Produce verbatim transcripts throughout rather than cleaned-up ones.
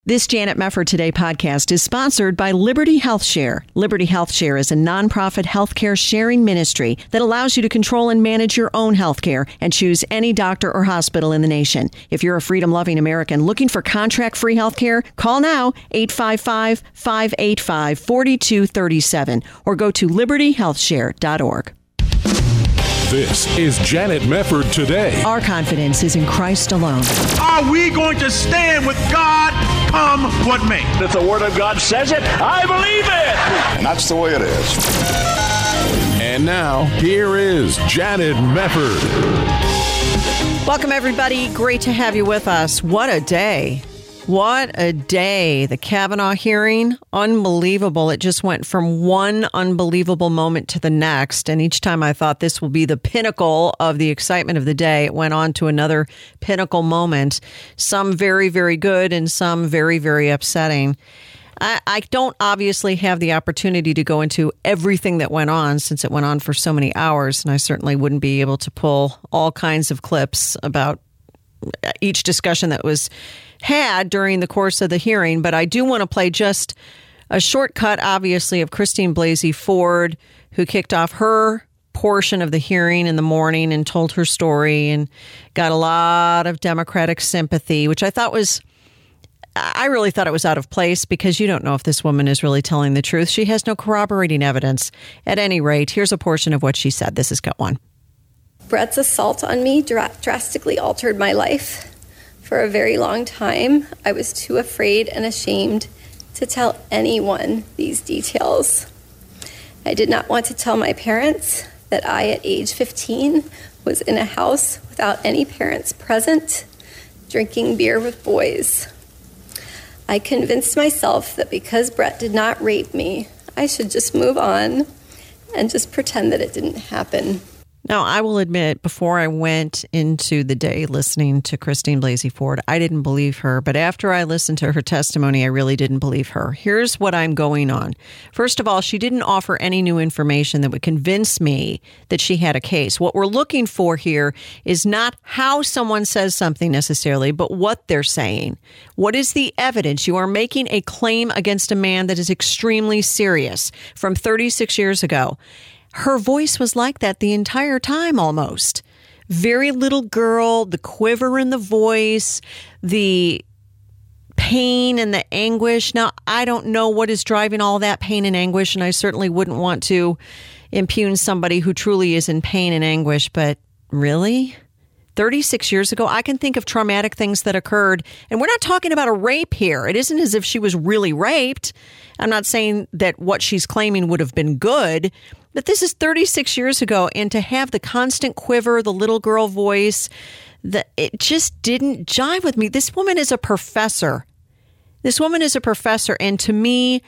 This Janet Mefford Today podcast is sponsored by Liberty Health Share. Liberty Health Share is a nonprofit healthcare sharing ministry that allows you to control and manage your own healthcare and choose any doctor or hospital in the nation. If you're a freedom-loving American looking for contract-free healthcare, call now eight five five, five eight five, four two three seven or go to liberty health share dot org. This is Janet Mefford Today. Our confidence is in Christ alone. Are we going to stand with God come what may? If the Word of God says it, I believe it. And that's the way it is. And now, here is Janet Mefford. Welcome, everybody. Great to have you with us. What a day. What a day. The Kavanaugh hearing, unbelievable. It just went from one unbelievable moment to the next. And each time I thought this will be the pinnacle of the excitement of the day, it went on to another pinnacle moment. Some very, very good and some very, very upsetting. I, I don't obviously have the opportunity to go into everything that went on since it went on for so many hours. And I certainly wouldn't be able to pull all kinds of clips about each discussion that was had during the course of the hearing, but I do want to play just a shortcut, obviously, of Christine Blasey Ford, who kicked off her portion of the hearing in the morning and told her story and got a lot of Democratic sympathy, which I thought was, I really thought it was out of place because you don't know if this woman is really telling the truth. She has no corroborating evidence. At any rate, here's a portion of what she said. This is cut one. Brett's assault on me dra- drastically altered my life. For a very long time, I was too afraid and ashamed to tell anyone these details. I did not want to tell my parents that I, at age fifteen, was in a house without any parents present, drinking beer with boys. I convinced myself that because Brett did not rape me, I should just move on and just pretend that it didn't happen. Now, I will admit, before I went into the day listening to Christine Blasey Ford, I didn't believe her. But after I listened to her testimony, I really didn't believe her. Here's what I'm going on. First of all, she didn't offer any new information that would convince me that she had a case. What we're looking for here is not how someone says something necessarily, but what they're saying. What is the evidence? You are making a claim against a man that is extremely serious from thirty-six years ago. Her voice was like that the entire time almost. Very little girl, the quiver in the voice, the pain and the anguish. Now, I don't know what is driving all that pain and anguish, and I certainly wouldn't want to impugn somebody who truly is in pain and anguish, but really? thirty-six years ago, I can think of traumatic things that occurred, and we're not talking about a rape here. It isn't as if she was really raped. I'm not saying that what she's claiming would have been good, but this is thirty-six years ago, and to have the constant quiver, the little girl voice, the, it just didn't jive with me. This woman is a professor. This woman is a professor, and to me,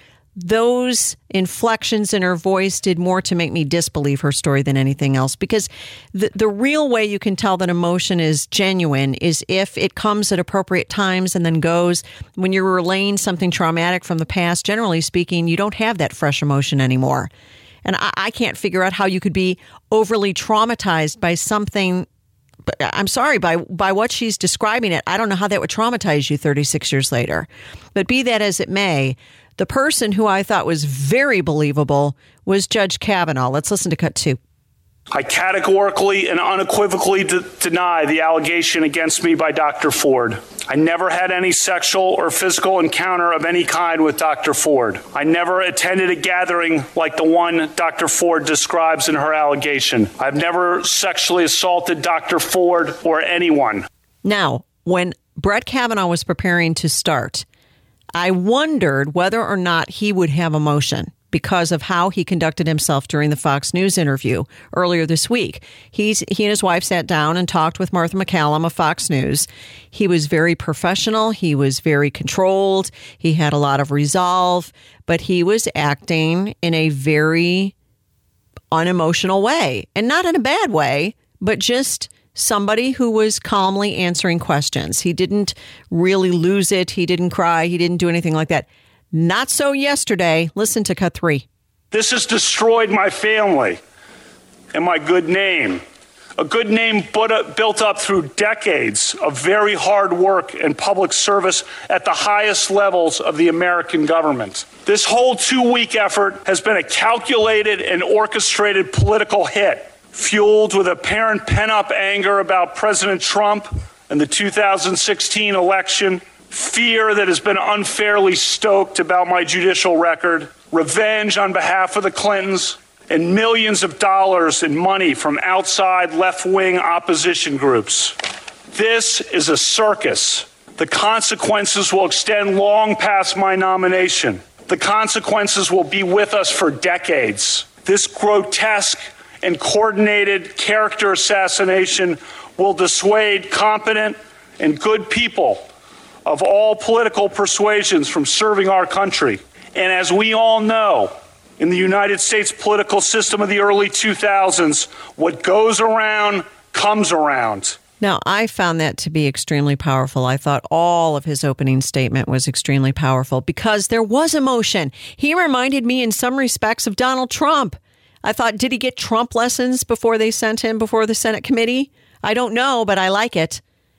those inflections in her voice did more to make me disbelieve her story than anything else, because the, the real way you can tell that emotion is genuine is if it comes at appropriate times and then goes. When you're relaying something traumatic from the past, generally speaking, you don't have that fresh emotion anymore. And I, I can't figure out how you could be overly traumatized by something. But I'm sorry, by by what she's describing it, I don't know how that would traumatize you thirty-six years later. But be that as it may, the person who I thought was very believable was Judge Kavanaugh. Let's listen to cut two. I categorically and unequivocally de- deny the allegation against me by Doctor Ford. I never had any sexual or physical encounter of any kind with Doctor Ford. I never attended a gathering like the one Doctor Ford describes in her allegation. I've never sexually assaulted Doctor Ford or anyone. Now, when Brett Kavanaugh was preparing to start, I wondered whether or not he would have emotion because of how he conducted himself during the Fox News interview earlier this week. He's, he and his wife sat down and talked with Martha MacCallum of Fox News. He was very professional. He was very controlled. He had a lot of resolve, but he was acting in a very unemotional way, and not in a bad way, but just somebody who was calmly answering questions. He didn't really lose it. He didn't cry. He didn't do anything like that. Not so yesterday. Listen to cut three. This has destroyed my family and my good name. A good name built up through decades of very hard work and public service at the highest levels of the American government. This whole two-week effort has been a calculated and orchestrated political hit, fueled with apparent pent-up anger about President Trump and the two thousand sixteen election, fear that has been unfairly stoked about my judicial record, revenge on behalf of the Clintons, and millions of dollars in money from outside left-wing opposition groups. This is a circus. The consequences will extend long past my nomination. The consequences will be with us for decades. This grotesque and coordinated character assassination will dissuade competent and good people of all political persuasions from serving our country. And as we all know, in the United States political system of the early two thousands, what goes around comes around. Now, I found that to be extremely powerful. I thought all of his opening statement was extremely powerful because there was emotion. He reminded me in some respects of Donald Trump. I thought, did he get Trump lessons before they sent him before the Senate committee? I don't know, but I like it.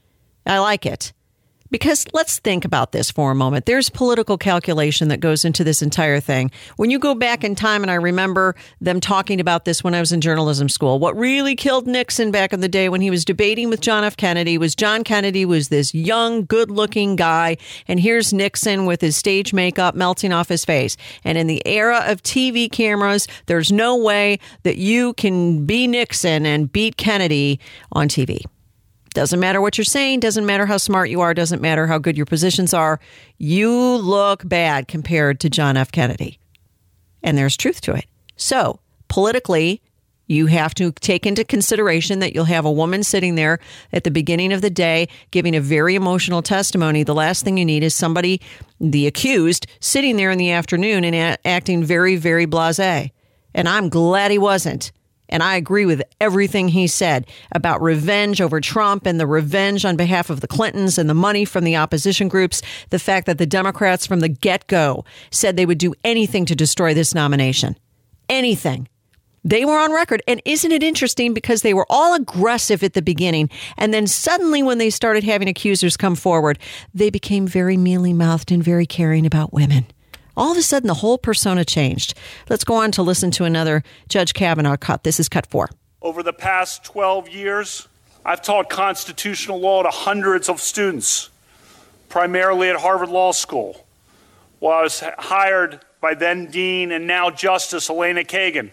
I like it. Because let's think about this for a moment. There's political calculation that goes into this entire thing. When you go back in time, and I remember them talking about this when I was in journalism school, what really killed Nixon back in the day when he was debating with John F. Kennedy was John Kennedy was this young, good-looking guy, and here's Nixon with his stage makeup melting off his face. And in the era of T V cameras, there's no way that you can be Nixon and beat Kennedy on T V. Doesn't matter what you're saying, doesn't matter how smart you are, doesn't matter how good your positions are. You look bad compared to John F. Kennedy. And there's truth to it. So politically, you have to take into consideration that you'll have a woman sitting there at the beginning of the day giving a very emotional testimony. The last thing you need is somebody, the accused, sitting there in the afternoon and a- acting very, very blasé. And I'm glad he wasn't. And I agree with everything he said about revenge over Trump and the revenge on behalf of the Clintons and the money from the opposition groups. The fact that the Democrats from the get-go said they would do anything to destroy this nomination. Anything. They were on record. And isn't it interesting because they were all aggressive at the beginning. And then suddenly when they started having accusers come forward, they became very mealy-mouthed and very caring about women. All of a sudden, the whole persona changed. Let's go on to listen to another Judge Kavanaugh cut. This is cut four. Over the past twelve years, I've taught constitutional law to hundreds of students, primarily at Harvard Law School, while I was hired by then Dean and now Justice Elena Kagan.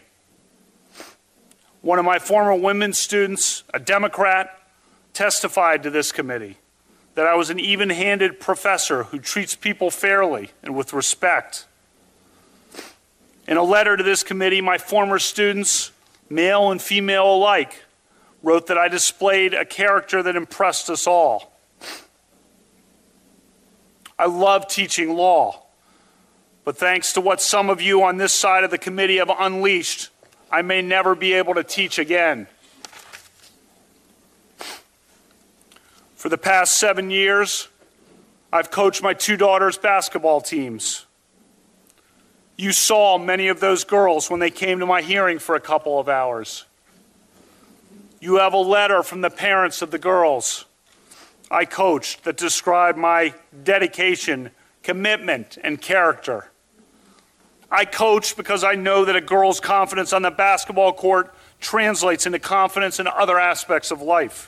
One of my former women's students, a Democrat, testified to this committee that I was an even-handed professor who treats people fairly and with respect. In a letter to this committee, my former students, male and female alike, wrote that I displayed a character that impressed us all. I love teaching law, but thanks to what some of you on this side of the committee have unleashed, I may never be able to teach again. For the past seven years, I've coached my two daughters' basketball teams. You saw many of those girls when they came to my hearing for a couple of hours. You have a letter from the parents of the girls I coached that described my dedication, commitment, and character. I coach because I know that a girl's confidence on the basketball court translates into confidence in other aspects of life.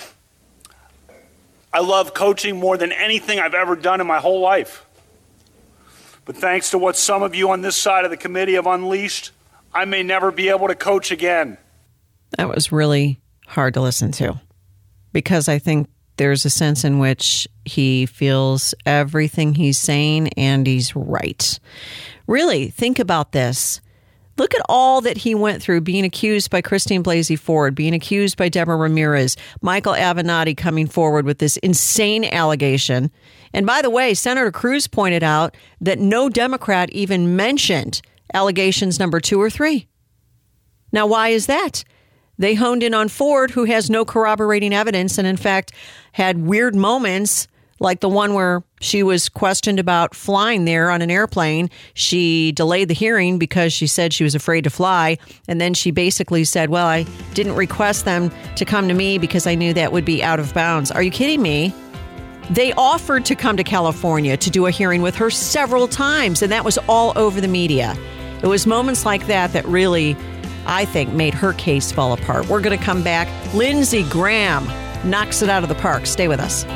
I love coaching more than anything I've ever done in my whole life. But thanks to what some of you on this side of the committee have unleashed, I may never be able to coach again. That was really hard to listen to because I think there's a sense in which he feels everything he's saying and he's right. Really, think about this. Look at all that he went through, being accused by Christine Blasey Ford, being accused by Deborah Ramirez, Michael Avenatti coming forward with this insane allegation. And by the way, Senator Cruz pointed out that no Democrat even mentioned allegations number two or three. Now, why is that? They honed in on Ford, who has no corroborating evidence and, in fact, had weird moments like the one where she was questioned about flying there on an airplane. She delayed the hearing because she said she was afraid to fly. And then she basically said, well, I didn't request them to come to me because I knew that would be out of bounds. Are you kidding me? They offered to come to California to do a hearing with her several times, and that was all over the media. It was moments like that that really, I think, made her case fall apart. We're going to come back. Lindsey Graham knocks it out of the park. Stay with us.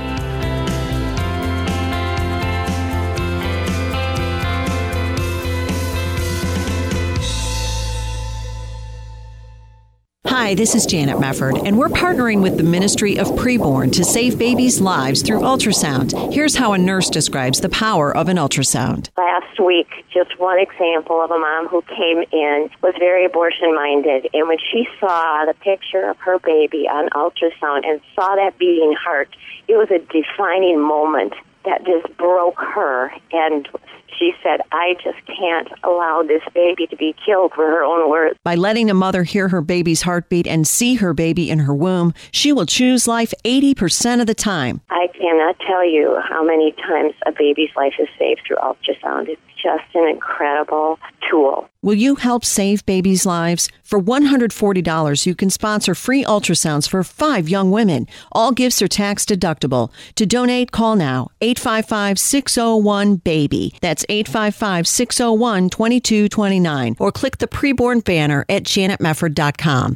Hi, this is Janet Mefford, and we're partnering with the Ministry of Preborn to save babies' lives through ultrasound. Here's how a nurse describes the power of an ultrasound. Last week, just one example of a mom who came in, was very abortion-minded, and when she saw the picture of her baby on ultrasound and saw that beating heart, it was a defining moment that just broke her, and she said, I just can't allow this baby to be killed, for her own words. By letting a mother hear her baby's heartbeat and see her baby in her womb, she will choose life eighty percent of the time. I cannot tell you how many times a baby's life is saved through ultrasound. It's just an incredible tool. Will you help save babies' lives? For one hundred forty dollars, you can sponsor free ultrasounds for five young women. All gifts are tax deductible. To donate, call now, eight five five, six oh one, BABY. That's eight five five, six oh one, two two two nine. Or click the preborn banner at janet mefford dot com.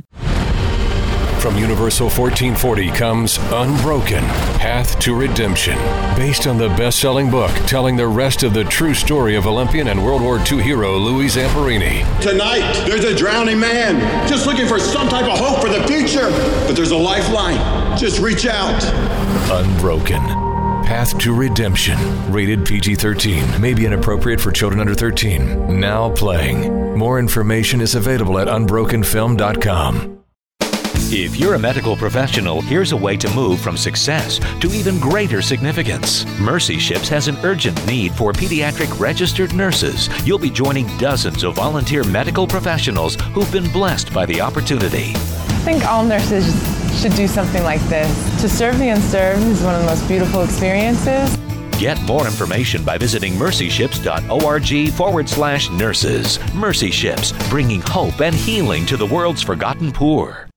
From Universal fourteen forty comes Unbroken, Path to Redemption, based on the best-selling book telling the rest of the true story of Olympian and World War Two hero Louis Zamperini. Tonight, there's a drowning man just looking for some type of hope for the future. But there's a lifeline. Just reach out. Unbroken, Path to Redemption, rated P G thirteen, may be inappropriate for children under thirteen. Now playing. More information is available at unbroken film dot com. If you're a medical professional, here's a way to move from success to even greater significance. Mercy Ships has an urgent need for pediatric registered nurses. You'll be joining dozens of volunteer medical professionals who've been blessed by the opportunity. I think all nurses should do something like this. To serve the unserved is one of the most beautiful experiences. Get more information by visiting mercyships.org forward slash nurses. Mercy Ships, bringing hope and healing to the world's forgotten poor.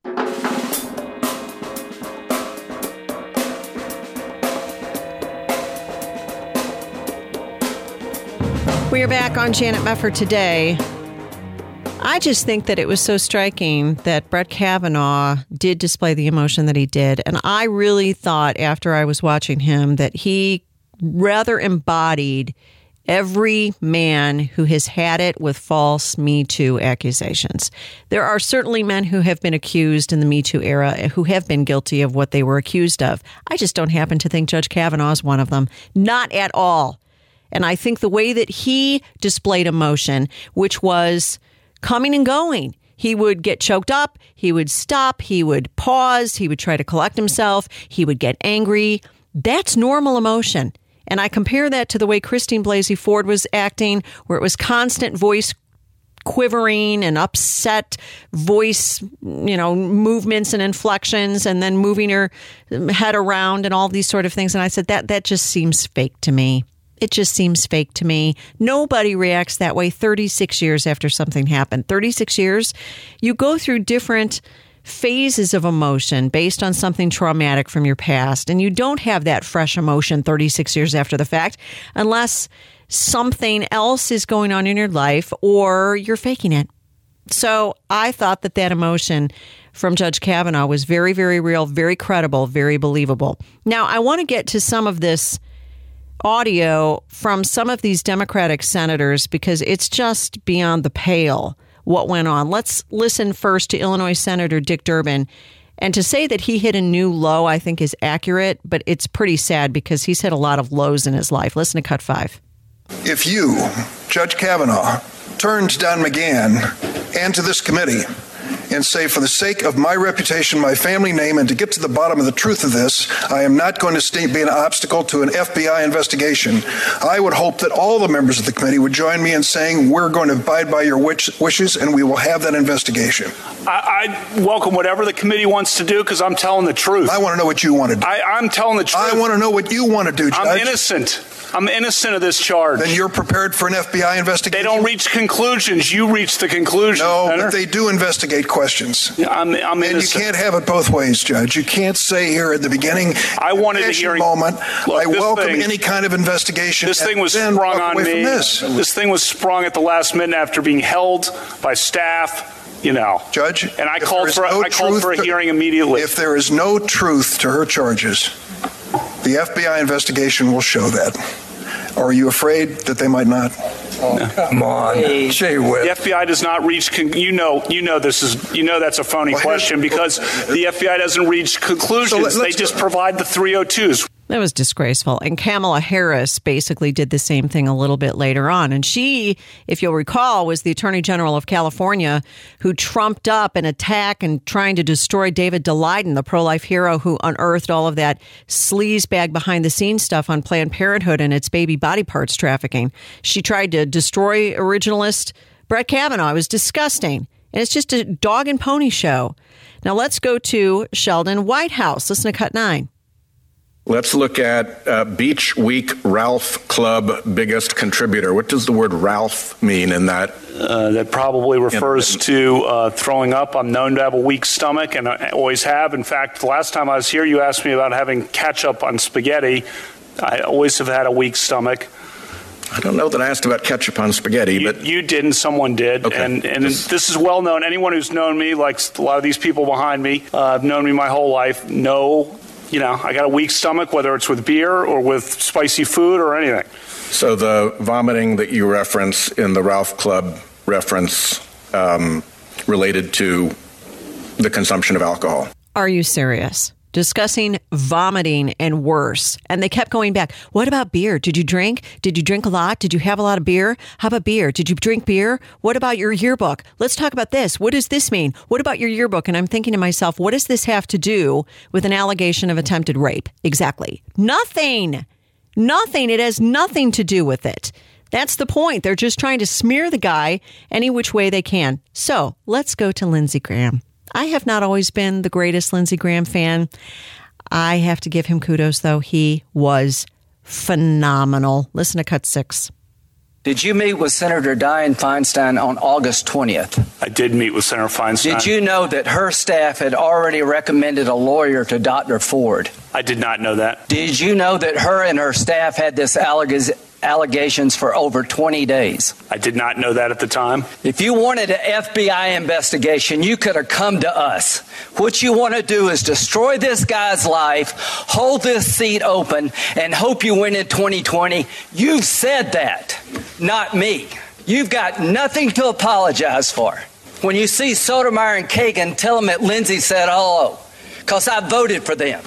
We are back on Janet Mefford today. I just think that it was so striking that Brett Kavanaugh did display the emotion that he did. And I really thought after I was watching him that he rather embodied every man who has had it with false Me Too accusations. There are certainly men who have been accused in the Me Too era who have been guilty of what they were accused of. I just don't happen to think Judge Kavanaugh is one of them. Not at all. And I think the way that he displayed emotion, which was coming and going, he would get choked up, he would stop, he would pause, he would try to collect himself, he would get angry. That's normal emotion. And I compare that to the way Christine Blasey Ford was acting, where it was constant voice quivering and upset voice, you know, movements and inflections, and then moving her head around and all these sort of things. And I said, that that just seems fake to me. It just seems fake to me. Nobody reacts that way thirty-six years after something happened. thirty-six years, you go through different phases of emotion based on something traumatic from your past. And you don't have that fresh emotion thirty-six years after the fact unless something else is going on in your life or you're faking it. So I thought that that emotion from Judge Kavanaugh was very, very real, very credible, very believable. Now, I want to get to some of this audio from some of these Democratic senators because it's just beyond the pale what went on. Let's listen first to Illinois Senator Dick Durbin. And to say that he hit a new low, I think, is accurate, but it's pretty sad because he's hit a lot of lows in his life. Listen to cut five. If you, Judge Kavanaugh, turned Don McGahn and to this committee and say, for the sake of my reputation, my family name, and to get to the bottom of the truth of this, I am not going to be an obstacle to an F B I investigation. I would hope that all the members of the committee would join me in saying we're going to abide by your wish- wishes and we will have that investigation. I, I welcome whatever the committee wants to do because I'm telling the truth. I want to know what you want to do. I, I'm telling the truth. I want to know what you want to do, Judge. I'm innocent. I'm innocent of this charge. Then you're prepared for an F B I investigation? They don't reach conclusions. You reach the conclusion. No, Senator. But they do investigate questions. Yeah, I'm, I'm and innocent. you can't have it both ways, Judge. You can't say here at the beginning, I wanted a hearing. moment, Look, I welcome thing, any kind of investigation. This thing was then sprung walk on away me. From this. this thing was sprung at the last minute after being held by staff. You know, Judge, and I called for no I called for a to, hearing immediately. If there is no truth to her charges, the F B I investigation will show that. Or are you afraid that they might not? Oh, come on, hey. Jay Whip. The F B I does not reach. Con- you know, you know this is. You know that's a phony well, question because the F B I doesn't reach conclusions. So let, they just go. provide the three oh twos. That was disgraceful. And Kamala Harris basically did the same thing a little bit later on. And she, if you'll recall, was the Attorney General of California who trumped up an attack and trying to destroy David Daleiden, the pro-life hero who unearthed all of that sleazebag behind-the-scenes stuff on Planned Parenthood and its baby body parts trafficking. She tried to destroy originalist Brett Kavanaugh. It was disgusting. And it's just a dog and pony show. Now let's go to Sheldon Whitehouse. Listen to Cut nine. Let's look at uh, Beach Week Ralph Club biggest contributor. What does the word Ralph mean in that? Uh, that probably refers in, in, to uh, throwing up. I'm known to have a weak stomach, and I always have. In fact, the last time I was here, you asked me about having ketchup on spaghetti. I always have had a weak stomach. I don't know that I asked about ketchup on spaghetti, you, but you did, and someone did. Okay. And, and this, this is well known. Anyone who's known me, like a lot of these people behind me, uh, have known me my whole life, know. You know, I got a weak stomach, whether it's with beer or with spicy food or anything. So the vomiting that you reference in the Ralph Club reference um, related to the consumption of alcohol. Are you serious? Discussing vomiting and worse. And they kept going back. What about beer? Did you drink? Did you drink a lot? Did you have a lot of beer? How about beer? Did you drink beer? What about your yearbook? Let's talk about this. What does this mean? What about your yearbook? And I'm thinking to myself, what does this have to do with an allegation of attempted rape? Exactly. Nothing. Nothing. It has nothing to do with it. That's the point. They're just trying to smear the guy any which way they can. So let's go to Lindsey Graham. I have not always been the greatest Lindsey Graham fan. I have to give him kudos, though. He was phenomenal. Listen to cut six. Did you meet with Senator Dianne Feinstein on August twentieth? I did meet with Senator Feinstein. Did you know that her staff had already recommended a lawyer to Doctor Ford? I did not know that. Did you know that her and her staff had this alleg- allegations for over twenty days? I did not know that at the time. If you wanted an F B I investigation, you could have come to us. What you want to do is destroy this guy's life, hold this seat open, and hope you win in twenty twenty. You've said that, not me. You've got nothing to apologize for. When you see Sotomayor and Kagan, tell them that Lindsey said hello, because I voted for them.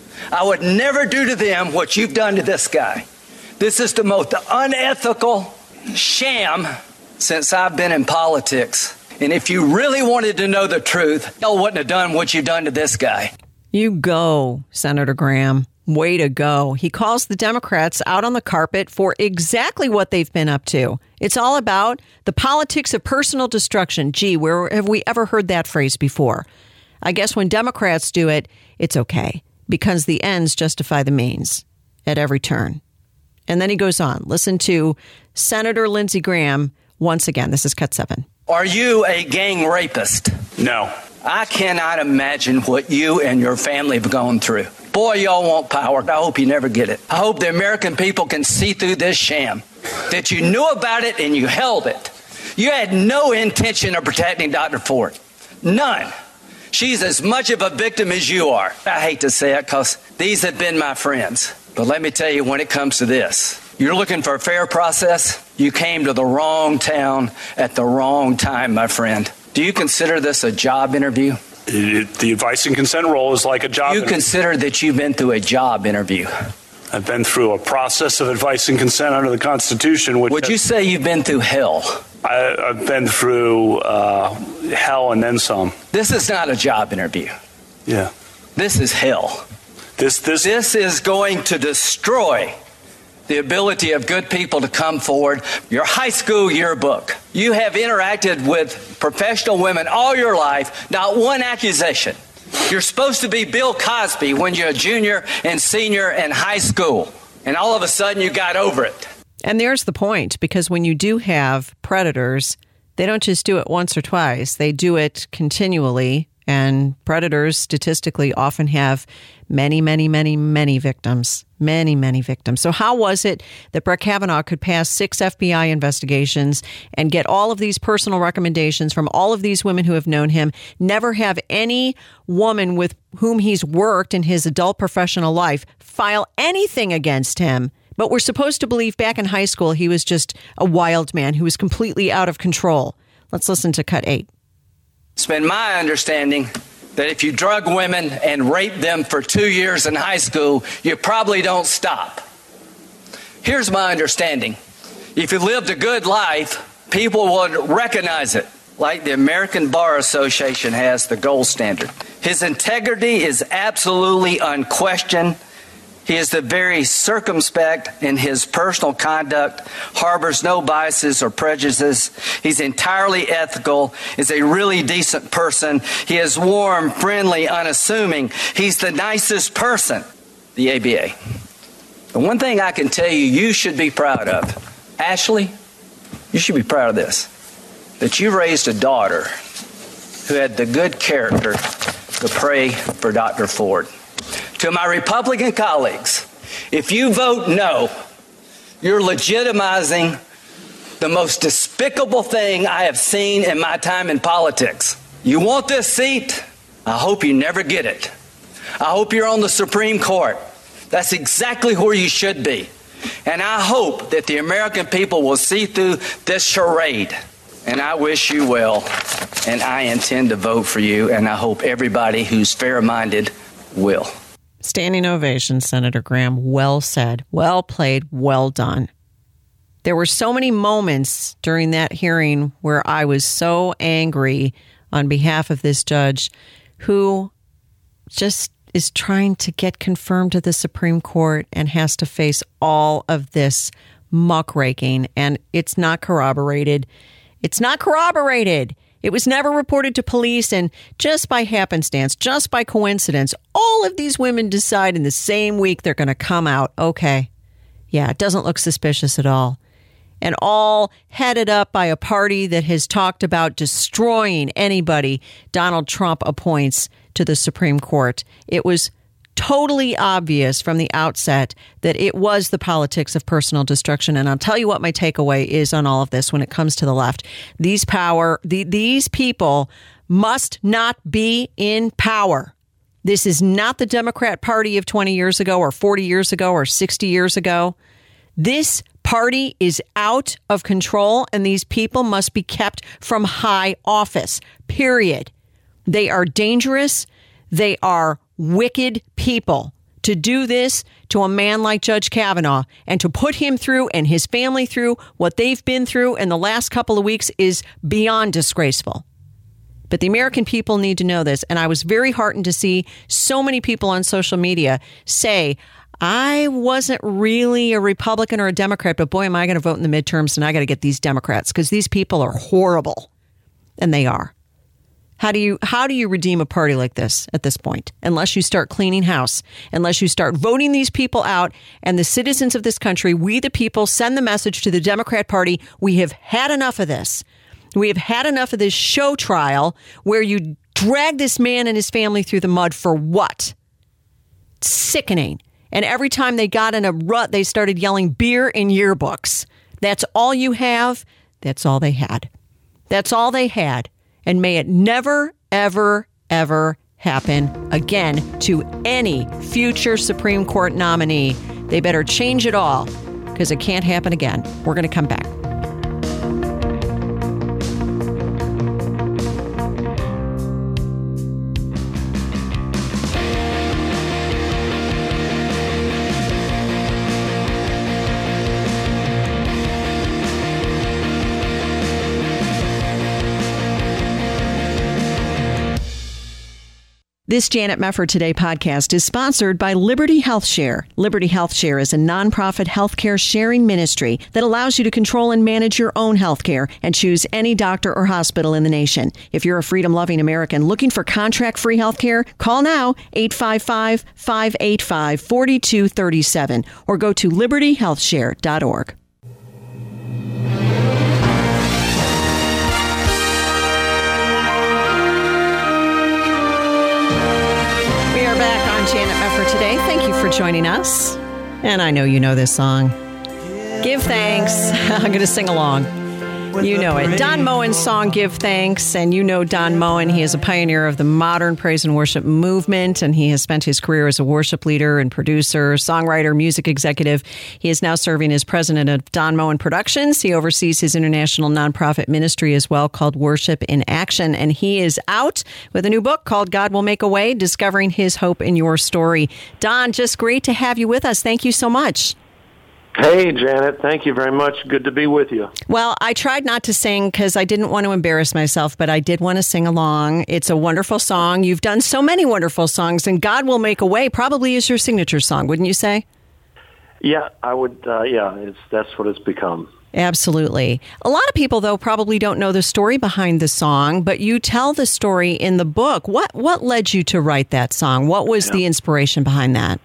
I would never do to them what you've done to this guy. This is the most unethical sham since I've been in politics. And if you really wanted to know the truth, y'all wouldn't have done what you've done to this guy. You go, Senator Graham. Way to go. He calls the Democrats out on the carpet for exactly what they've been up to. It's all about the politics of personal destruction. Gee, where have we ever heard that phrase before? I guess when Democrats do it, it's okay, because the ends justify the means at every turn. And then he goes on. Listen to Senator Lindsey Graham once again. This is cut seven. Are you a gang rapist? No. I cannot imagine what you and your family have gone through. Boy, y'all want power. I hope you never get it. I hope the American people can see through this sham, that you knew about it and you held it. You had no intention of protecting Doctor Ford. None. She's as much of a victim as you are. I hate to say it because these have been my friends. But let me tell you, when it comes to this, you're looking for a fair process, you came to the wrong town at the wrong time, my friend. Do you consider this a job interview? It, the advice and consent role is like a job You interview. consider that you've been through a job interview. I've been through a process of advice and consent under the Constitution. Which Would you say you've been through hell? I, I've been through uh, hell and then some. This is not a job interview. Yeah. This is hell. This, this, this is going to destroy the ability of good people to come forward. Your high school yearbook. You have interacted with professional women all your life, not one accusation. You're supposed to be Bill Cosby when you're a junior and senior in high school, and all of a sudden you got over it. And there's the point, because when you do have predators, they don't just do it once or twice. They do it continually, and predators statistically often have many, many, many, many victims. Many, many victims. So how was it that Brett Kavanaugh could pass six F B I investigations and get all of these personal recommendations from all of these women who have known him, never have any woman with whom he's worked in his adult professional life file anything against him? But we're supposed to believe back in high school he was just a wild man who was completely out of control. Let's listen to cut eight. It's been my understanding that if you drug women and rape them for two years in high school, you probably don't stop. Here's my understanding. If you lived a good life, people would recognize it, like the American Bar Association has the gold standard. His integrity is absolutely unquestioned. He is the very circumspect in his personal conduct, harbors no biases or prejudices. He's entirely ethical, is a really decent person. He is warm, friendly, unassuming. He's the nicest person, the A B A. The one thing I can tell you, you should be proud of, Ashley, you should be proud of this, that you raised a daughter who had the good character to pray for Doctor Ford. To my Republican colleagues, if you vote no, you're legitimizing the most despicable thing I have seen in my time in politics. You want this seat? I hope you never get it. I hope you're on the Supreme Court. That's exactly where you should be. And I hope that the American people will see through this charade. And I wish you well, and I intend to vote for you, and I hope everybody who's fair-minded will. Standing ovation, Senator Graham. Well said. Well played. Well done. There were so many moments during that hearing where I was so angry on behalf of this judge who just is trying to get confirmed to the Supreme Court and has to face all of this muckraking, and it's not corroborated. It's not corroborated. It was never reported to police, and just by happenstance, just by coincidence, all of these women decide in the same week they're going to come out. Okay, yeah, it doesn't look suspicious at all. And all headed up by a party that has talked about destroying anybody Donald Trump appoints to the Supreme Court. It was totally obvious from the outset that it was the politics of personal destruction. And I'll tell you what my takeaway is on all of this when it comes to the left. These power, the, these people must not be in power. This is not the Democrat Party of twenty years ago or forty years ago or sixty years ago. This party is out of control, and these people must be kept from high office, period. They are dangerous. They are wicked people. To do this to a man like Judge Kavanaugh and to put him through and his family through what they've been through in the last couple of weeks is beyond disgraceful. But the American people need to know this. And I was very heartened to see so many people on social media say, I wasn't really a Republican or a Democrat, but boy, am I going to vote in the midterms, and I got to get these Democrats because these people are horrible. And they are. How do you how do you redeem a party like this at this point? Unless you start cleaning house, unless you start voting these people out, and the citizens of this country, we the people, send the message to the Democrat Party, we have had enough of this. We have had enough of this show trial where you drag this man and his family through the mud for what? It's sickening. And every time they got in a rut, they started yelling beer in yearbooks. That's all you have. That's all they had. That's all they had. And may it never, ever, ever happen again to any future Supreme Court nominee. They better change it all because it can't happen again. We're going to come back. This Janet Mefford Today podcast is sponsored by Liberty Health Share. Liberty Health Share is a nonprofit healthcare sharing ministry that allows you to control and manage your own healthcare and choose any doctor or hospital in the nation. If you're a freedom-loving American looking for contract-free healthcare, call now eight five five, five eight five, four two three seven or go to liberty health share dot org. Janet Mefford Today. Thank you for joining us. And I know you know this song. Give Thanks. I'm going to sing along. You know it. Don Moen's song, Give Thanks. And you know Don Moen. He is a pioneer of the modern praise and worship movement. And he has spent his career as a worship leader and producer, songwriter, music executive. He is now serving as president of Don Moen Productions. He oversees his international nonprofit ministry as well called Worship in Action. And he is out with a new book called God Will Make a Way, Discovering His Hope in Your Story. Don, just great to have you with us. Thank you so much. Hey, Janet. Thank you very much. Good to be with you. Well, I tried not to sing because I didn't want to embarrass myself, but I did want to sing along. It's a wonderful song. You've done so many wonderful songs, and God Will Make a Way probably is your signature song, wouldn't you say? Yeah, I would. Uh, yeah, it's, that's what it's become. Absolutely. A lot of people, though, probably don't know the story behind the song, but you tell the story in the book. What, what led you to write that song? What was yeah. the inspiration behind that?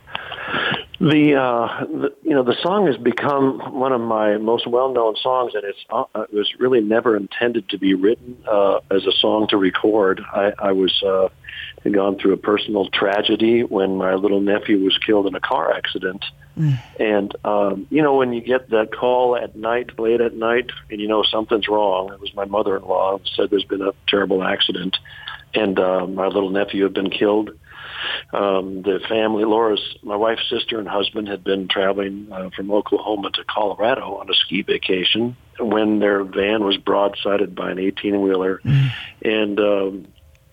The, uh, the you know the song has become one of my most well-known songs, and it's uh, it was really never intended to be written uh, as a song to record. I, I was uh, had gone through a personal tragedy when my little nephew was killed in a car accident, mm. and um, you know when you get that call at night, late at night, and you know something's wrong. It was my mother-in-law who said there's been a terrible accident, and uh, my little nephew had been killed. Um, the family, Laura's, my wife's sister and husband had been traveling uh, from Oklahoma to Colorado on a ski vacation when their van was broadsided by an eighteen-wheeler, mm. and um,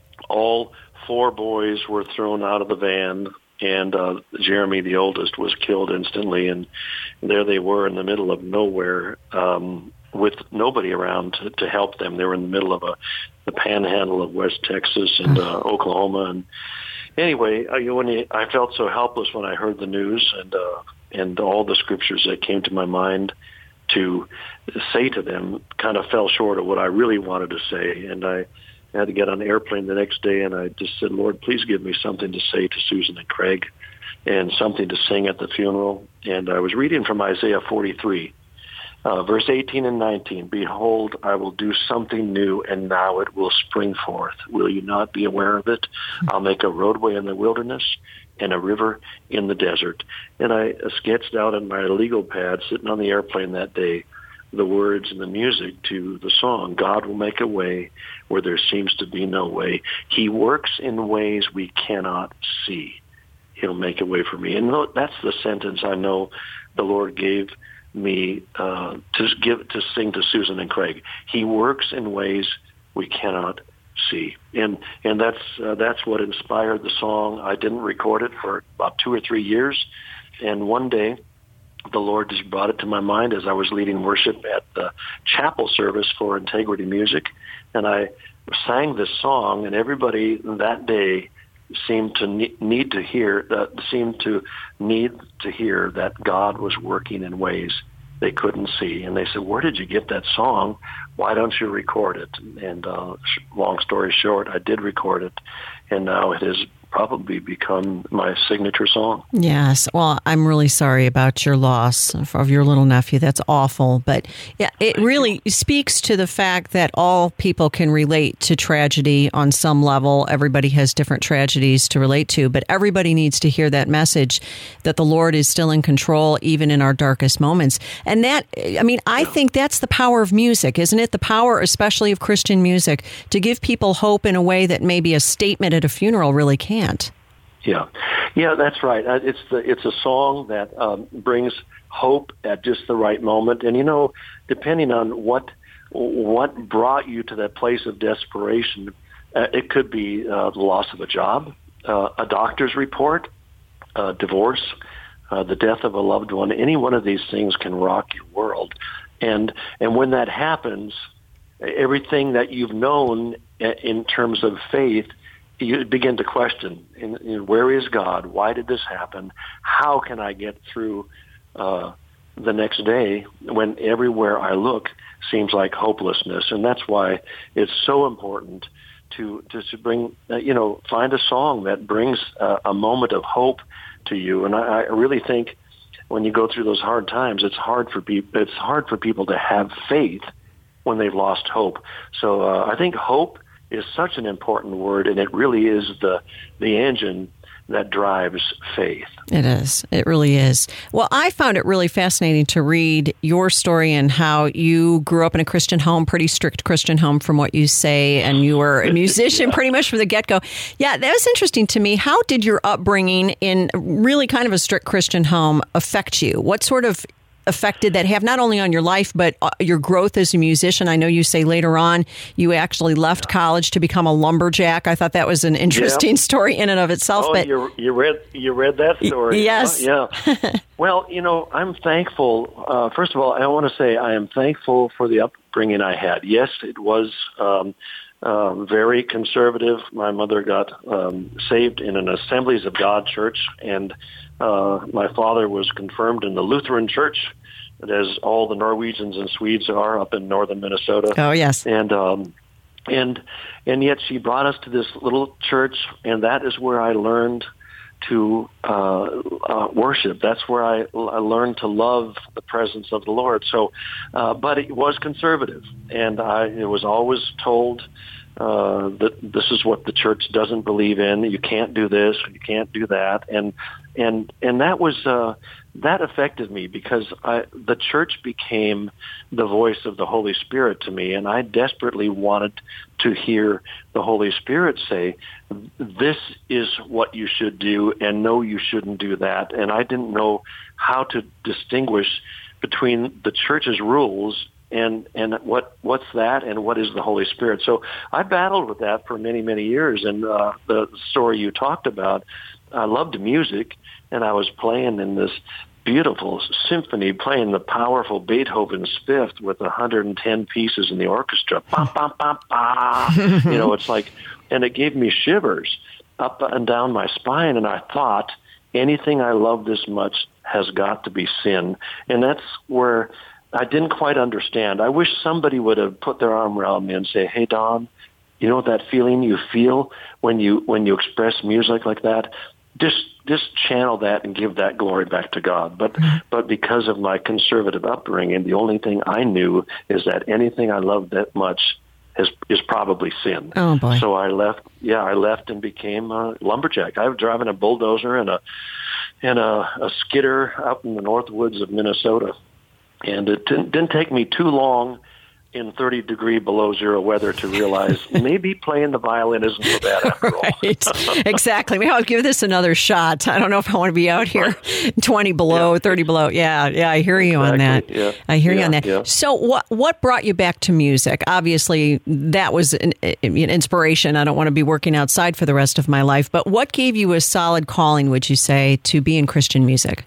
all four boys were thrown out of the van, and uh, Jeremy, the oldest, was killed instantly, and there they were in the middle of nowhere um, with nobody around to, to help them. They were in the middle of a the panhandle of West Texas and uh, Oklahoma, and Anyway, I, when you, I felt so helpless when I heard the news, and uh, and all the scriptures that came to my mind to say to them kind of fell short of what I really wanted to say. And I had to get on an airplane the next day, and I just said, Lord, please give me something to say to Susan and Craig and something to sing at the funeral. And I was reading from Isaiah forty-three. Uh, verse eighteen and nineteen, behold, I will do something new, and now it will spring forth. Will you not be aware of it? I'll make a roadway in the wilderness and a river in the desert. And I sketched out on my legal pad, sitting on the airplane that day, the words and the music to the song, God will make a way where there seems to be no way. He works in ways we cannot see. He'll make a way for me. And that's the sentence I know the Lord gave me uh, to give to sing to Susan and Craig. He works in ways we cannot see, and and that's uh, that's what inspired the song. I didn't record it for about two or three years, and one day the Lord just brought it to my mind as I was leading worship at the chapel service for Integrity Music, and I sang this song, and everybody that day seemed to need to hear that seemed to need to hear that God was working in ways they couldn't see. And they said, where did you get that song? Why don't you record it? And uh, long story short, I did record it, and now it has probably become my signature song. Yes. Well, I'm really sorry about your loss of your little nephew. That's awful. But yeah, it really speaks to the fact that all people can relate to tragedy on some level. Everybody has different tragedies to relate to, but everybody needs to hear that message that the Lord is still in control, even in our darkest moments. And that, I mean, I think that's the power of music, isn't it? The power, especially of Christian music, to give people hope in a way that maybe a statement at a funeral really can't. Yeah, yeah, that's right. It's the it's a song that um, brings hope at just the right moment, and you know, depending on what what brought you to that place of desperation, uh, it could be uh, the loss of a job, uh, a doctor's report, uh, divorce, uh, the death of a loved one. Any one of these things can rock your world, and and when that happens, everything that you've known in terms of faith you begin to question, in, in, where is God? Why did this happen? How can I get through uh, the next day when everywhere I look seems like hopelessness? And that's why it's so important to to, to bring, uh, you know, find a song that brings uh, a moment of hope to you. And I, I really think when you go through those hard times, it's hard for people. It's hard for people to have faith when they've lost hope. So uh, I think hope is such an important word, and it really is the the engine that drives faith. It is. It really is. Well, I found it really fascinating to read your story and how you grew up in a Christian home, pretty strict Christian home from what you say, and you were a musician yeah. pretty much from the get-go. Yeah, that was interesting to me. How did your upbringing in really kind of a strict Christian home affect you? What sort of effect did that have, not only on your life, but uh, your growth as a musician? I know you say later on you actually left college to become a lumberjack. I thought that was an interesting yeah. story in and of itself. Oh, but you you read you read that story? Yes. Uh, yeah. Well, you know, I'm thankful. Uh, first of all, I want to say I am thankful for the upbringing I had. Yes, it was um, uh, very conservative. My mother got um, saved in an Assemblies of God church, and uh, my father was confirmed in the Lutheran church, as all the Norwegians and Swedes are up in northern Minnesota. Oh, yes. And um, and and yet she brought us to this little church, and that is where I learned to uh, uh, worship. That's where I, I learned to love the presence of the Lord. So, uh, but it was conservative, and I it was always told uh, that this is what the church doesn't believe in. You can't do this, you can't do that, and and and that was uh, that affected me because I, the church became the voice of the Holy Spirit to me, and I desperately wanted to hear the Holy Spirit say, this is what you should do, and no, you shouldn't do that. And I didn't know how to distinguish between the church's rules and and what what's that and what is the Holy Spirit. So I battled with that for many, many years. And uh, the story you talked about, I loved music, and I was playing in this beautiful symphony, playing the powerful Beethoven's Fifth with one hundred ten pieces in the orchestra. Bah, bah, bah, bah. You know, it's like, and it gave me shivers up and down my spine, and I thought, anything I love this much has got to be sin. And that's where I didn't quite understand. I wish somebody would have put their arm around me and say, hey, Don, you know that feeling you feel when you when you express music like that? Just just channel that and give that glory back to God. But but because of my conservative upbringing, the only thing I knew is that anything I loved that much is is probably sin. Oh boy! So I left. Yeah, I left and became a lumberjack. I was driving a bulldozer and a and a, a skidder out in the north woods of Minnesota, and it didn't, didn't take me too long in thirty degree below zero weather to realize maybe playing the violin isn't so bad after right. all. Exactly. Maybe I'll give this another shot. I don't know if I want to be out here twenty below, yeah. thirty below. Yeah, yeah, I hear you exactly. on that. Yeah. I hear yeah. you on that. Yeah. So what what brought you back to music? Obviously, that was an, an inspiration. I don't want to be working outside for the rest of my life. But what gave you a solid calling, would you say, to be in Christian music?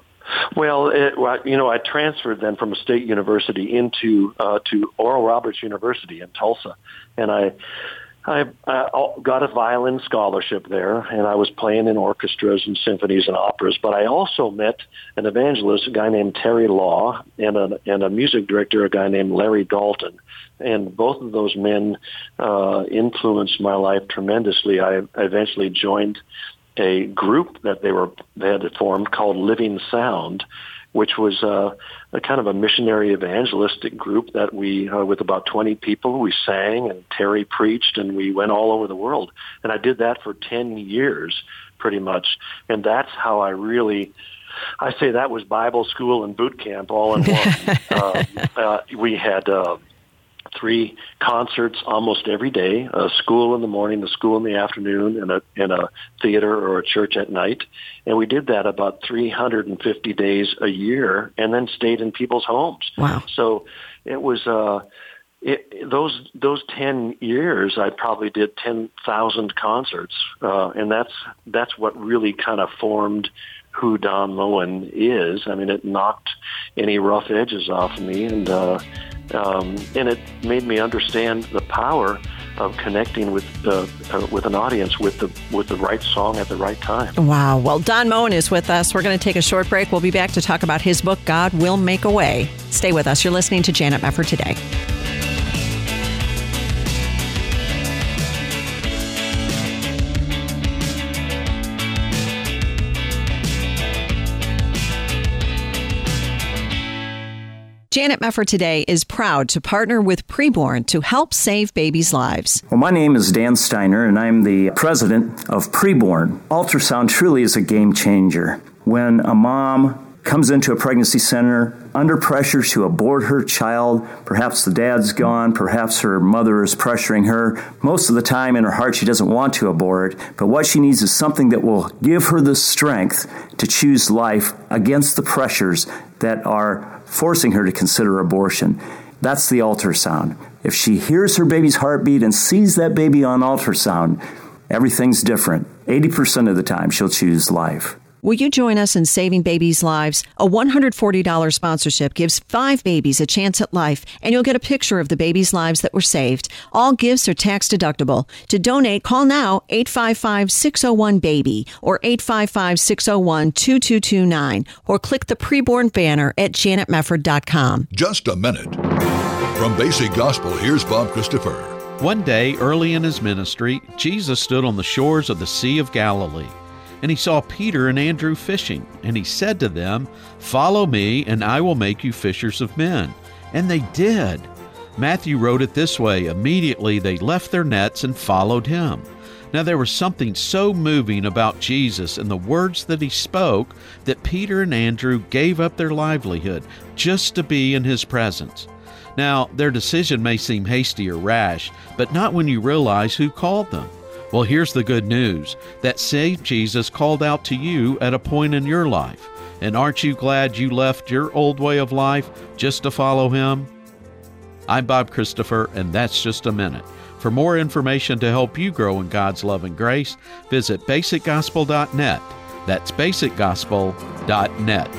Well, it, you know, I transferred then from a state university into uh, to Oral Roberts University in Tulsa, and I, I I got a violin scholarship there, and I was playing in orchestras and symphonies and operas. But I also met an evangelist, a guy named Terry Law, and a and a music director, a guy named Larry Dalton, and both of those men uh, influenced my life tremendously. I eventually joined a group that they were they had formed called Living Sound, which was uh, a kind of a missionary evangelistic group that we, uh, with about twenty people, we sang and Terry preached, and we went all over the world. And I did that for ten years, pretty much. And that's how I really, I say that was Bible school and boot camp all in one. uh, uh, we had Uh, three concerts almost every day, a school in the morning, a school in the afternoon, and a, and a theater or a church at night. And we did that about three hundred fifty days a year, and then stayed in people's homes. Wow. So it was, uh, it, those those ten years, I probably did ten thousand concerts. Uh, and that's that's what really kind of formed who Don Moen is. I mean, it knocked any rough edges off of me, and uh, um, and it made me understand the power of connecting with uh, uh, with an audience with the with the right song at the right time. Wow. Well, Don Moen is with us. We're going to take a short break. We'll be back to talk about his book, God Will Make a Way. Stay with us. You're listening to Janet Mefford Today. Janet Mefford Today is proud to partner with Preborn to help save babies' lives. Well, my name is Dan Steiner, and I'm the president of Preborn. Ultrasound truly is a game changer. When a mom comes into a pregnancy center under pressure to abort her child, perhaps the dad's gone, perhaps her mother is pressuring her. Most of the time in her heart she doesn't want to abort, but what she needs is something that will give her the strength to choose life against the pressures that are forcing her to consider abortion. That's the ultrasound. If she hears her baby's heartbeat and sees that baby on ultrasound, everything's different. eighty percent of the time she'll choose life. Will you join us in saving babies' lives? A one hundred forty dollars sponsorship gives five babies a chance at life, and you'll get a picture of the babies' lives that were saved. All gifts are tax deductible. To donate, call now eight five five, six oh one, BABY or eight five five, six oh one, two two two nine or click the Preborn banner at janet mefford dot com. Just a minute. From Basic Gospel, here's Bob Christopher. One day, early in his ministry, Jesus stood on the shores of the Sea of Galilee. And he saw Peter and Andrew fishing, and he said to them, "Follow me, and I will make you fishers of men." And they did. Matthew wrote it this way: immediately they left their nets and followed him. Now there was something so moving about Jesus and the words that he spoke that Peter and Andrew gave up their livelihood just to be in his presence. Now, their decision may seem hasty or rash, but not when you realize who called them. Well, here's the good news. That same Jesus called out to you at a point in your life. And aren't you glad you left your old way of life just to follow him? I'm Bob Christopher, and that's Just a Minute. For more information to help you grow in God's love and grace, visit basic gospel dot net. That's basic gospel dot net.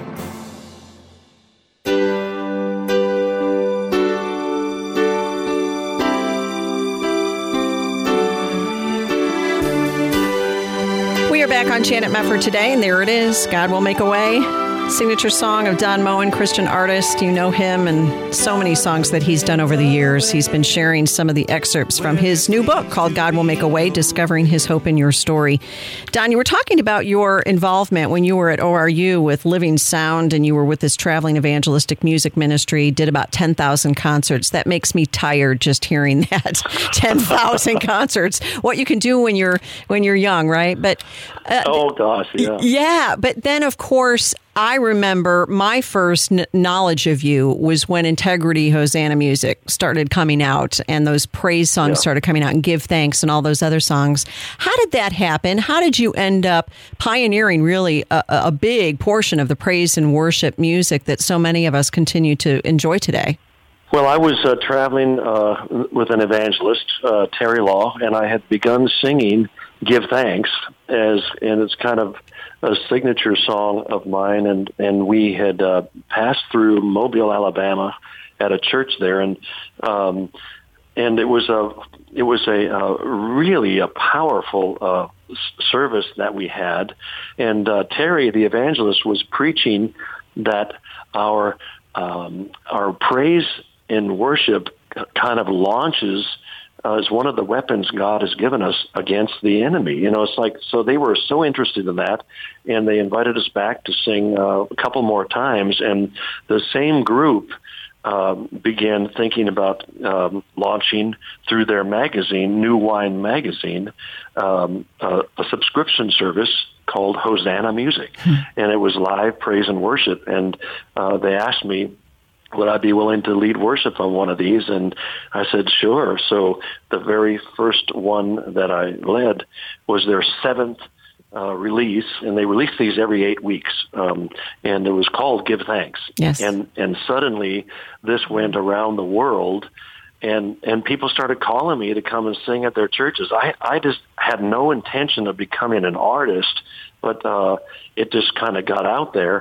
Back on Janet Mefford Today, and there it is, God Will Make a Way. Signature song of Don Moen, Christian artist. You know him and so many songs that he's done over the years. He's been sharing some of the excerpts from his new book called God Will Make a Way, Discovering His Hope in Your Story. Don, you were talking about your involvement when you were at O R U with Living Sound, and you were with this traveling evangelistic music ministry, did about ten thousand concerts. That makes me tired just hearing that. ten thousand concerts. What you can do when you're when you're young, right? But uh, Oh, gosh, yeah. Yeah, but then, of course, I remember my first n- knowledge of you was when Integrity Hosanna music started coming out and those praise songs yeah. started coming out, and Give Thanks and all those other songs. How did that happen? How did you end up pioneering really a, a big portion of the praise and worship music that so many of us continue to enjoy today? Well, I was uh, traveling uh, with an evangelist, uh, Terry Law, and I had begun singing Give Thanks, as and it's kind of a signature song of mine, and, and we had uh, passed through Mobile, Alabama, at a church there, and um, and it was a it was a uh, really a powerful uh, service that we had, and uh, Terry, the evangelist, was preaching that our um, our praise and worship kind of launches Uh, is one of the weapons God has given us against the enemy. You know, it's like, so they were so interested in that, and they invited us back to sing uh, a couple more times, and the same group uh, began thinking about um, launching through their magazine, New Wine Magazine, um, uh, a subscription service called Hosanna Music, and it was live praise and worship, and uh, they asked me, would I be willing to lead worship on one of these? And I said, sure. So the very first one that I led was their seventh uh, release, and they release these every eight weeks. Um, and it was called Give Thanks. Yes. And and suddenly this went around the world, and and people started calling me to come and sing at their churches. I, I just had no intention of becoming an artist, but uh, it just kind of got out there.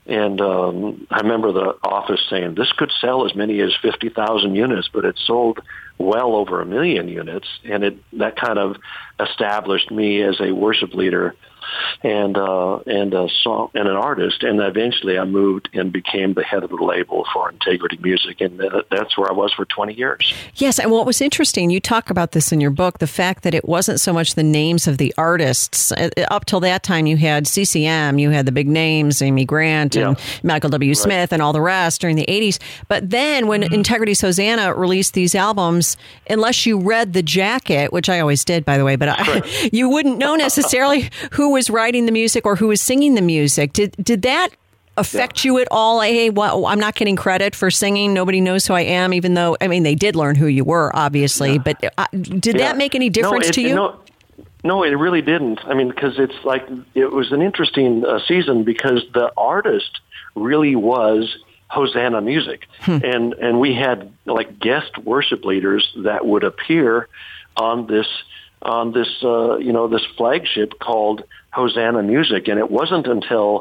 And um, I remember the office saying, this could sell as many as fifty thousand units, but it sold well over a million units. And it that kind of established me as a worship leader and uh, and a song and an artist. And eventually I moved and became the head of the label for Integrity Music. And that's where I was for twenty years. Yes. And what was interesting, you talk about this in your book, the fact that it wasn't so much the names of the artists. Up till that time, you had C C M, you had the big names, Amy Grant and yeah. Michael W. Right. Smith and all the rest during the eighties. But then when mm-hmm. Integrity's Hosanna released these albums, unless you read the jacket, which I always did, by the way, but I, you wouldn't know necessarily who was writing the music or who was singing the music. Did did that affect yeah. you at all? Hey, well, I'm not getting credit for singing. Nobody knows who I am, even though, I mean, they did learn who you were, obviously. Yeah. But uh, did yeah. that make any difference no, it, to you? No, no, it really didn't. I mean, because it's like, it was an interesting uh, season because the artist really was Hosanna Music. Hmm. And, and we had like guest worship leaders that would appear on this on this, uh, you know, this flagship called Hosanna Music. And it wasn't until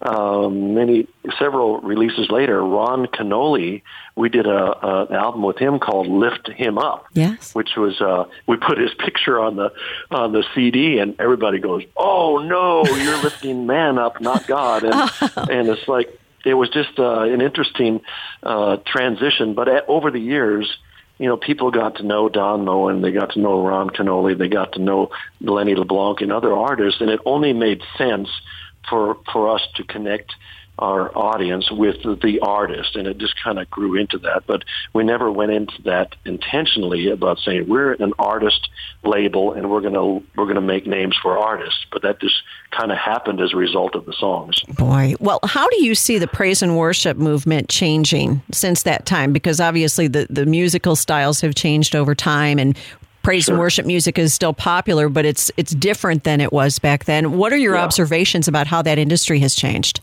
um, many, several releases later, Ron Canoli, we did a, a an album with him called Lift Him Up. Yes. Which was, uh, we put his picture on the on the C D and everybody goes, oh no, you're lifting man up, not God. And, oh. and it's like, it was just uh, an interesting uh, transition. But at, over the years, you know, people got to know Don Moen, they got to know Ron Canoli, they got to know Lenny LeBlanc and other artists, and it only made sense for for us to connect our audience with the artist, and it just kind of grew into that. But we never went into that intentionally about saying we're an artist label and we're gonna we're gonna make names for artists. But that just kind of happened as a result of the songs. Boy, well, how do you see the praise and worship movement changing since that time? Because obviously the the musical styles have changed over time, and praise sure. and worship music is still popular, but it's it's different than it was back then. What are your yeah. observations about how that industry has changed?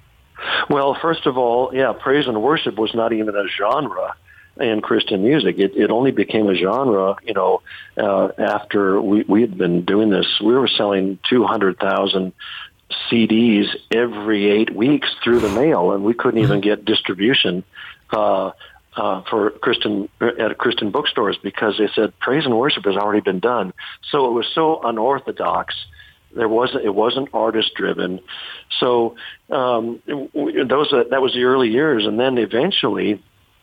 Well, first of all, yeah, praise and worship was not even a genre in Christian music. It, it only became a genre, you know, uh, after we, we had been doing this. We were selling two hundred thousand C Ds every eight weeks through the mail, and we couldn't even get distribution uh, uh, for Christian at Christian bookstores because they said praise and worship has already been done. So it was so unorthodox. There wasn't. It wasn't artist driven, so um, those uh, that was the early years, and then eventually,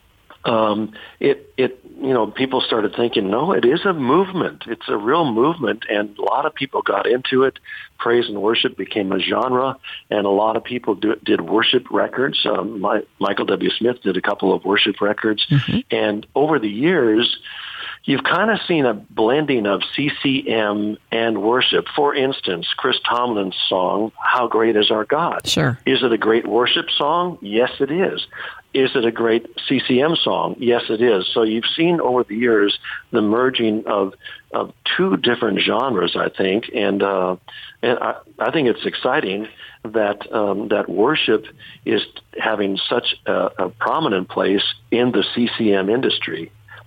um, it it you know people started thinking, no, it is a movement. It's a real movement, and a lot of people got into it. Praise and worship became a genre, and a lot of people do, did worship records. Um, my, Michael W. Smith did a couple of worship records, mm-hmm. and over the years, you've kind of seen a blending of C C M and worship. For instance, Chris Tomlin's song, How Great Is Our God? Sure. Is it a great worship song? Yes, it is. Is it a great C C M song? Yes, it is. So you've seen over the years the merging of of two different genres, I think, and uh, and I, I think it's exciting that um, that worship is having such a, a prominent place in the C C M industry.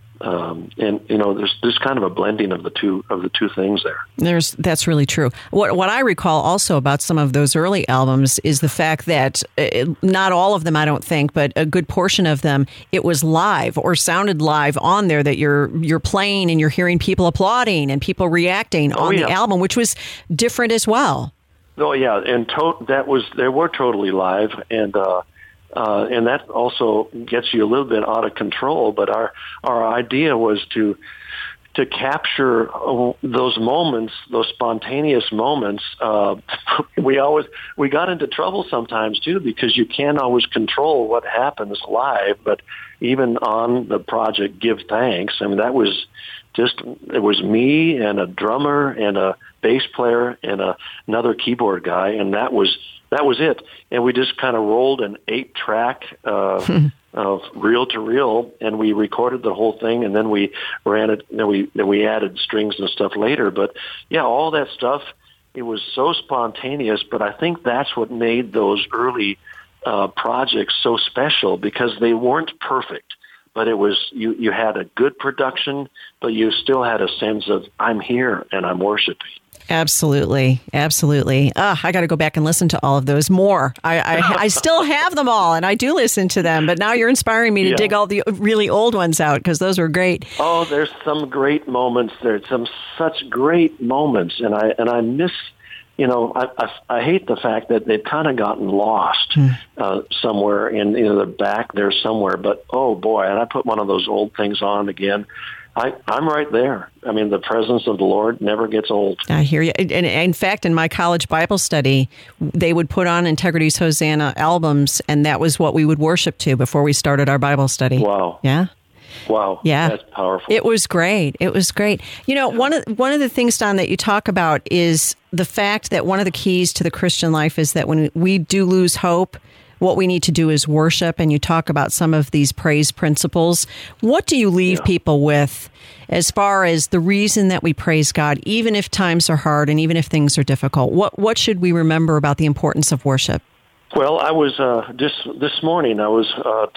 Um, and you know, there's there's kind of a blending of the two of the two things there. There's that's really true. What what I recall also about some of those early albums is the fact that uh, not all of them, I don't think, but a good portion of them, it was live or sounded live on there that you're you're playing and you're hearing people applauding and people reacting oh, on yeah. the album, which was different as well. Oh yeah, and to- that was they were totally live and. Uh, Uh, and that also gets you a little bit out of control. But our our idea was to to capture those moments, those spontaneous moments. Uh, we always we got into trouble sometimes too because you can't always control what happens live. But even on the project, Give Thanks. I mean, that was just it was me and a drummer and a bass player and a, another keyboard guy, and that was. That was it, and we just kind of rolled an eight-track uh, of reel-to-reel, and we recorded the whole thing, and then we ran it. Then we then we added strings and stuff later. But yeah, all that stuff, it was so spontaneous. But I think that's what made those early uh, projects so special because they weren't perfect, but it was you. You had a good production, but you still had a sense of I'm here and I'm worshiping. Absolutely. Absolutely. Uh, I got to go back and listen to all of those more. I, I I still have them all, and I do listen to them, but now you're inspiring me to Yeah. dig all the really old ones out because those were great. Oh, there's some great moments. There's some such great moments, and I and I miss, you know, I I, I hate the fact that they've kind of gotten lost Mm. uh, somewhere in you know the back there somewhere. But oh boy, and I put one of those old things on again. I, I'm right there. I mean, the presence of the Lord never gets old. I hear you. And and in fact, in my college Bible study, they would put on Integrity's Hosanna albums, and that was what we would worship to before we started our Bible study. Wow. Yeah. Wow. Yeah. That's powerful. It was great. It was great. You know, one of one of the things, Don, that you talk about is the fact that one of the keys to the Christian life is that when we do lose hope, what we need to do is worship, and you talk about some of these praise principles. What do you leave Yeah. people with as far as the reason that we praise God, even if times are hard and even if things are difficult? What what should we remember about the importance of worship? Well, I was uh, just this morning. I was uh,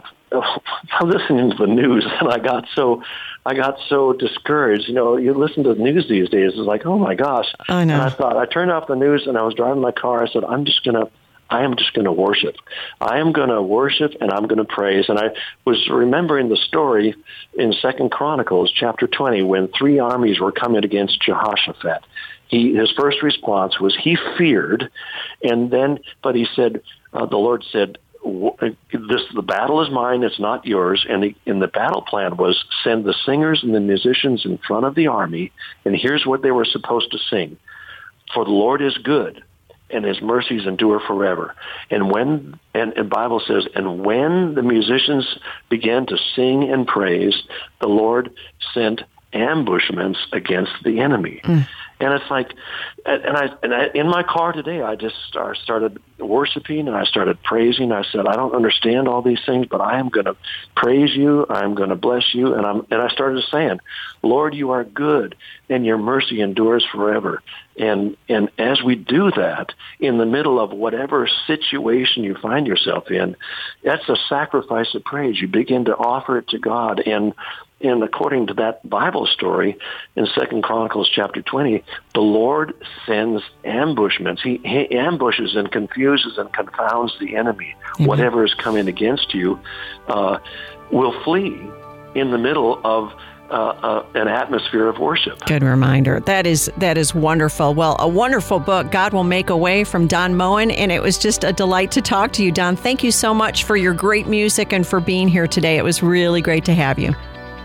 uh, listening to the news, and I got so I got so discouraged. You know, you listen to the news these days. It's like, oh my gosh! I know. And I thought I turned off the news, and I was driving my car. I said, I'm just gonna. I am just going to worship. I am going to worship and I'm going to praise. And I was remembering the story in Second Chronicles chapter twenty when three armies were coming against Jehoshaphat. He, his first response was he feared, and then, but he said, uh, the Lord said, "This the battle is mine; it's not yours." And the, and the battle plan was send the singers and the musicians in front of the army, and here's what they were supposed to sing: "For the Lord is good, and his mercies endure forever." And when, and the Bible says, and when the musicians began to sing and praise, the Lord sent ambushments against the enemy. Mm. And it's like, and I, and I, in my car today, I just started worshiping and I started praising. I said, I don't understand all these things, but I am going to praise you. I'm going to bless you. And I'm, and I started saying, Lord, you are good and your mercy endures forever. And, and as we do that in the middle of whatever situation you find yourself in, that's a sacrifice of praise. You begin to offer it to God. And, And according to that Bible story in Second Chronicles chapter twenty, the Lord sends ambushments. He, he ambushes and confuses and confounds the enemy. Mm-hmm. Whatever is coming against you uh, will flee in the middle of uh, uh, an atmosphere of worship. Good reminder. That is that is wonderful. Well, a wonderful book, God Will Make a Way, from Don Moen, and it was just a delight to talk to you, Don. Thank you so much for your great music and for being here today. It was really great to have you.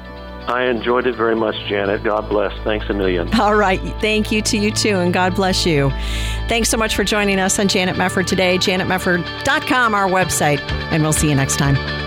I enjoyed it very much, Janet. God bless. Thanks a million. All right. Thank you to you, too, and God bless you. Thanks so much for joining us on Janet Mefford today. janet mefford dot com, our website, and we'll see you next time.